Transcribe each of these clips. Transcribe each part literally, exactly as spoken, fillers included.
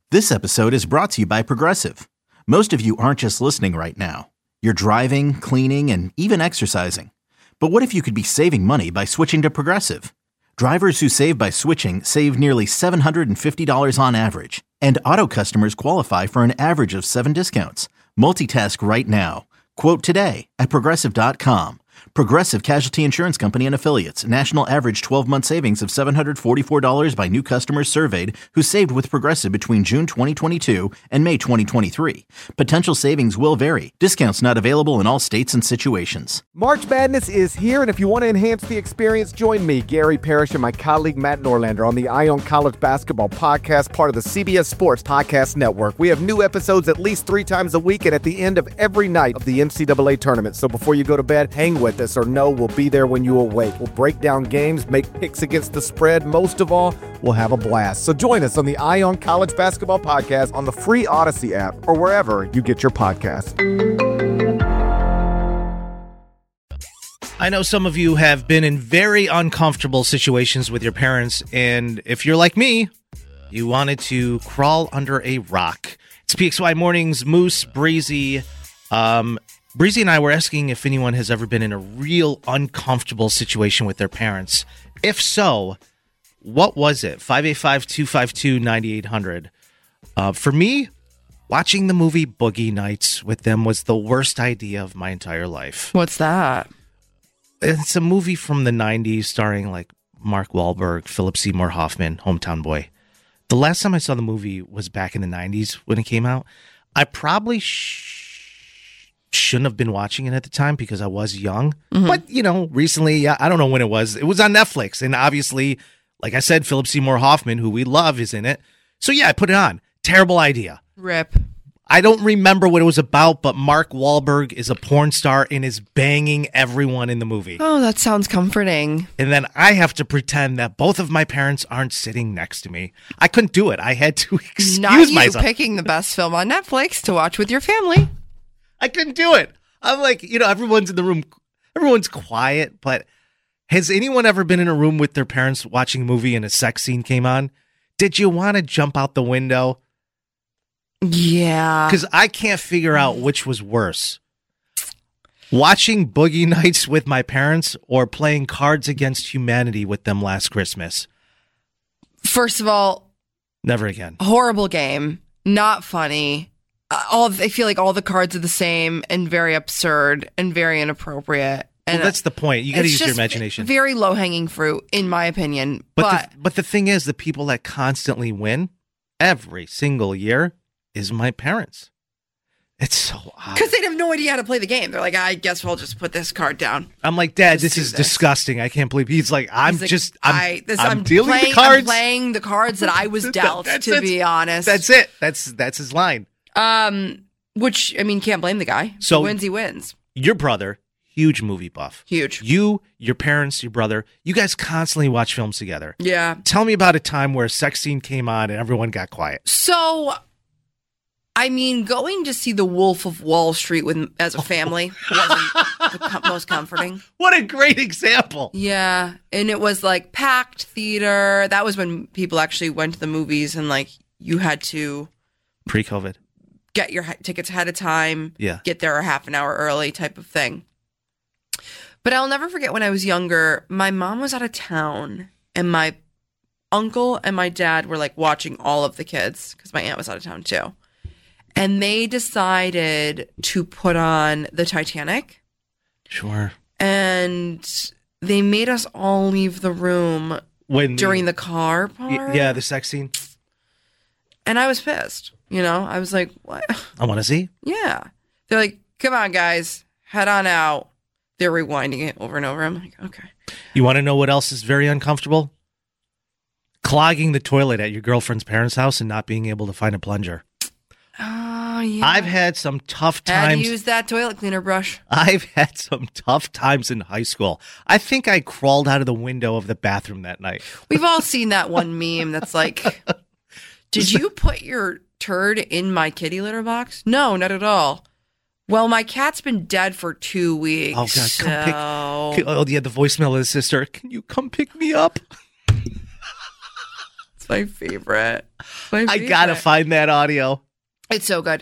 This episode is brought to you by Progressive. Most of you aren't just listening right now. You're driving, cleaning, and even exercising. But what if you could be saving money by switching to Progressive? Drivers who save by switching save nearly seven hundred fifty dollars on average. And auto customers qualify for an average of seven discounts. Multitask right now. Quote today at Progressive dot com. Progressive Casualty Insurance Company and Affiliates. National average twelve-month savings of seven hundred forty-four dollars by new customers surveyed who saved with Progressive between June twenty twenty-two and May twenty twenty-three. Potential savings will vary. Discounts not available in all states and situations. March Madness is here, and if you want to enhance the experience, join me, Gary Parrish, and my colleague Matt Norlander on the Eye on College Basketball Podcast, part of the C B S Sports Podcast Network. We have new episodes at least three times a week and at the end of every night of the N C double A tournament. So before you go to bed, hang with us or know we'll be there when you awake. We'll break down games, make picks against the spread. Most of all, we'll have a blast. So join us on the Eye on College Basketball Podcast on the free Odyssey app or wherever you get your podcasts. I know some of you have been in very uncomfortable situations with your parents, and if you're like me, you wanted to crawl under a rock. It's P X Y Mornings, Moose, Breezy. Um, Breezy and I were asking if anyone has ever been in a real uncomfortable situation with their parents. If so, what was it? five eight five, two five two, nine eight hundred. Uh, for me, watching the movie Boogie Nights with them was the worst idea of my entire life. What's that? It's a movie from the nineties starring like Mark Wahlberg, Philip Seymour Hoffman, Hometown Boy. The last time I saw the movie was back in the nineties when it came out. I probably sh- shouldn't have been watching it at the time because I was young. Mm-hmm. But, you know, recently, I don't know when it was. It was on Netflix. And obviously, like I said, Philip Seymour Hoffman, who we love, is in it. So, yeah, I put it on. Terrible idea. Rip. I don't remember what it was about, but Mark Wahlberg is a porn star and is banging everyone in the movie. Oh, that sounds comforting. And then I have to pretend that both of my parents aren't sitting next to me. I couldn't do it. I had to excuse Not you myself. Picking the best film on Netflix to watch with your family. I couldn't do it. I'm like, you know, everyone's in the room. Everyone's quiet, but has anyone ever been in a room with their parents watching a movie and a sex scene came on? Did you want to jump out the window? Yeah. Because I can't figure out which was worse. Watching Boogie Nights with my parents or playing Cards Against Humanity with them last Christmas. First of all, never again. Horrible game. Not funny. Uh, all I feel like all the cards are the same and very absurd and very inappropriate. And well, that's the point. You got to use your just imagination. Very low hanging fruit, in my opinion. But But the, but the thing is, the people that constantly win every single year is my parents. It's so odd. Because they have no idea how to play the game. They're like, I guess we'll just put this card down. I'm like, Dad, Just this do is this. disgusting. I can't believe he's like, I'm He's like, just, I'm, I, this, I'm, I'm dealing playing, the cards. I'm playing the cards that I was dealt, That's- to that's- be honest. That's it. That's that's his line. Um, which, I mean, can't blame the guy. So- he wins, he wins. Your brother, huge movie buff. Huge. You, your parents, your brother, you guys constantly watch films together. Yeah. Tell me about a time where a sex scene came on and everyone got quiet. So, I mean, going to see The Wolf of Wall Street with as a family wasn't the com- most comforting. What a great example. Yeah, and it was like packed theater. That was when people actually went to the movies and like you had to Pre-COVID. get your h- tickets ahead of time. Yeah. Get there a half an hour early type of thing. But I'll never forget when I was younger, my mom was out of town and my uncle and my dad were like watching all of the kids because my aunt was out of town too. And they decided to put on the Titanic. Sure. And they made us all leave the room When during the car part. Y- yeah, the sex scene. And I was pissed. You know, I was like, what? I want to see. Yeah. They're like, come on, guys, head on out. They're rewinding it over and over. I'm like, okay. You want to know what else is very uncomfortable? Clogging the toilet at your girlfriend's parents' house and not being able to find a plunger. Oh, yeah. I've had some tough Had times. to use that toilet cleaner brush. I've had some tough times in high school. I think I crawled out of the window of the bathroom that night. We've all seen that one meme that's like, did you put your turd in my kitty litter box? No, not at all. Well, my cat's been dead for two weeks. Oh, God. So... Come pick. Oh, yeah, the voicemail of his sister. Can you come pick me up? It's my favorite. My I favorite. gotta find that audio. It's so good.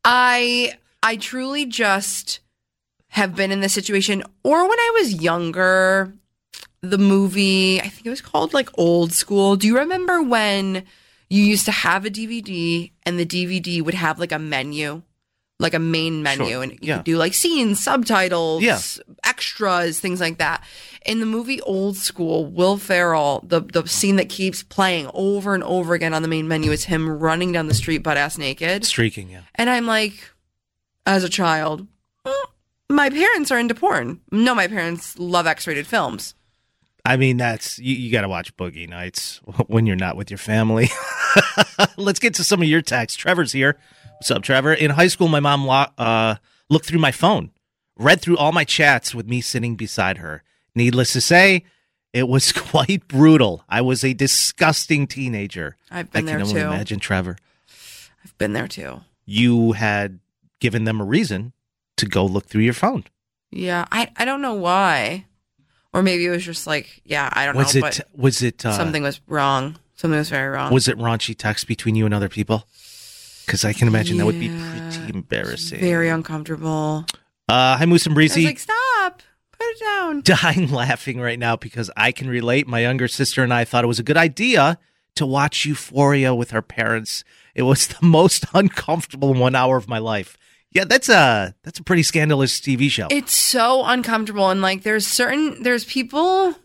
I I truly just have been in this situation. Or when I was younger, the movie, I think it was called like Old School. Do you remember when you used to have a D V D and the D V D would have like a menu? Like a main menu, Sure. and you Yeah. could do like scenes, subtitles, Yeah. extras, things like that. In the movie Old School, Will Ferrell, the the scene that keeps playing over and over again on the main menu is him running down the street butt ass naked. Streaking, yeah. And I'm like, as a child, "Mm, my parents are into porn. No, my parents love X-rated films. I mean, that's you, you got to watch Boogie Nights when you're not with your family. Let's get to some of your texts. Trevor's here. What's up, Trevor? In high school, my mom lo- uh, looked through my phone, read through all my chats with me sitting beside her. Needless to say, it was quite brutal. I was a disgusting teenager. I've been I there can only too. imagine, Trevor. I've been there too. You had given them a reason to go look through your phone. Yeah, I I don't know why, or maybe it was just like, yeah, I don't Was know. it? But Was it? Uh, something was wrong. Something was very wrong. Was it raunchy text between you and other people? Because I can imagine that would be Yeah, pretty embarrassing. Very uncomfortable. Uh, hi, Moose and I was Breezy. like, stop, put it down. Dying laughing right now because I can relate. My younger sister and I thought it was a good idea to watch Euphoria with our parents. It was the most uncomfortable one hour of my life. Yeah, that's a that's a pretty scandalous T V show. It's so uncomfortable, and like, there's certain there's people.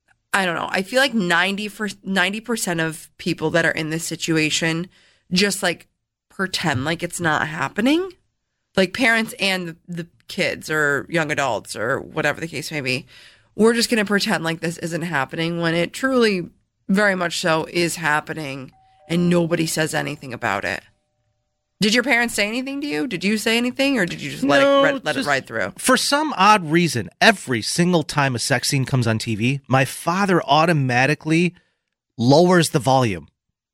I don't know. I feel like ninety for ninety percent of people that are in this situation just like pretend like it's not happening. Like parents and the, the kids or young adults or whatever the case may be. We're just going to pretend like this isn't happening when it truly, very much so, is happening, and nobody says anything about it. Did your parents say anything to you? Did you say anything, or did you just let No, it let just- it ride through? For some odd reason, every single time a sex scene comes on T V, my father automatically lowers the volume.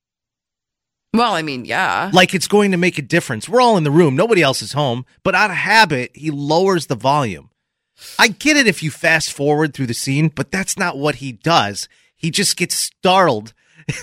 Well, I mean, yeah. Like it's going to make a difference. We're all in the room. Nobody else is home. But out of habit, he lowers the volume. I get it if you fast forward through the scene, but that's not what he does. He just gets startled.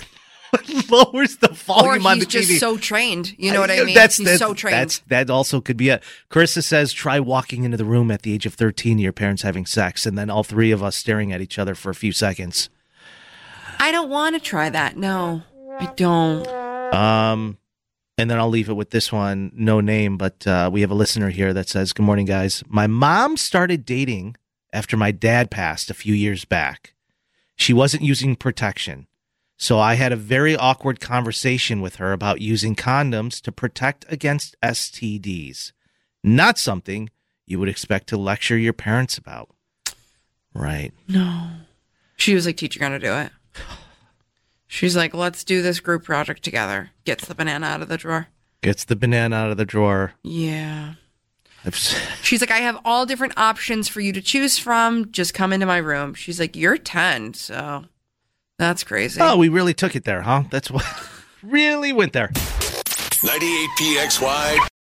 Lowers the Or volume on he's the T V. just so trained. You know what I mean? That's, he's that's, so trained. That's, that also could be it. Carissa says, try walking into the room at the age of thirteen, your parents having sex, and then all three of us staring at each other for a few seconds. I don't want to try that. No, I don't. Um, and then I'll leave it with this one, no name, but uh, we have a listener here that says, good morning, guys. My mom started dating after my dad passed a few years back. She wasn't using protection. So I had a very awkward conversation with her about using condoms to protect against S T Ds. Not something you would expect to lecture your parents about. Right. No. She was like, teacher, gonna do it. She's like, let's do this group project together. Gets the banana out of the drawer. Gets the banana out of the drawer. Yeah. I've s- She's like, I have all different options for you to choose from. Just come into my room. She's like, you're ten, so that's crazy. Oh, we really took it there, huh? That's what really went there. ninety-eight P X Y